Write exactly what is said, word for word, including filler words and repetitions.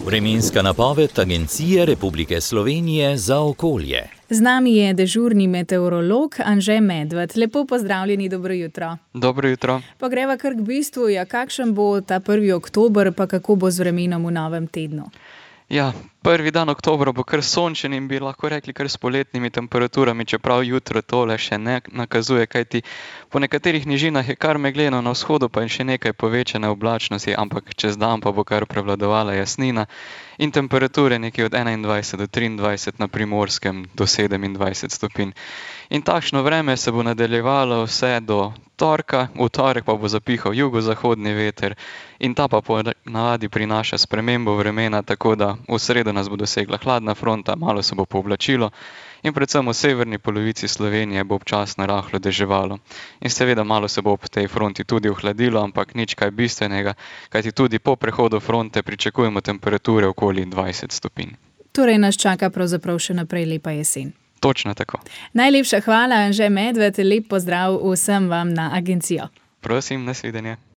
Vremenska napoved Agencije Republike Slovenije za okolje. Z nami je dežurni meteorolog Anže Medved. Lepo pozdravljeni, dobro jutro. Dobro jutro. Pa greva kar k bistvu, ja, kakšen bo ta prvi oktober, pa kako bo z vremenom v novem tednu? Ja, prvi dan oktobra bo kar sončen in bi lahko rekli kar s poletnimi temperaturami, čeprav jutro tole še ne nakazuje, kajti po nekaterih nižinah je kar megleno, na vzhodu pa je še nekaj povečane oblačnosti, ampak čez dan pa bo kar prevladovala jasnina in temperature nekje od enaindvajset do triindvajset na Primorskem do sedemindvajset stopinj. In takšno vreme se bo nadaljevalo vse do torka, v torek pa bo zapihal jugozahodni veter in ta pa po navadi prinaša spremembo vremena, tako da v sredo nas bo dosegla hladna fronta, malo se bo povlačilo in predvsem v severni polovici Slovenije bo občasno rahlo deževalo. In seveda malo se bo ob tej fronti tudi ohladilo, ampak nič kaj bistvenega, kajti tudi po prehodu fronte pričakujemo temperature okoli dvajset stopinj. Torej nas čaka pravzaprav še naprej lepa jesen. Točno tako. Najlepša hvala, Anže Medved, lep pozdrav vsem vam na agencijo. Prosim, nasvidenje.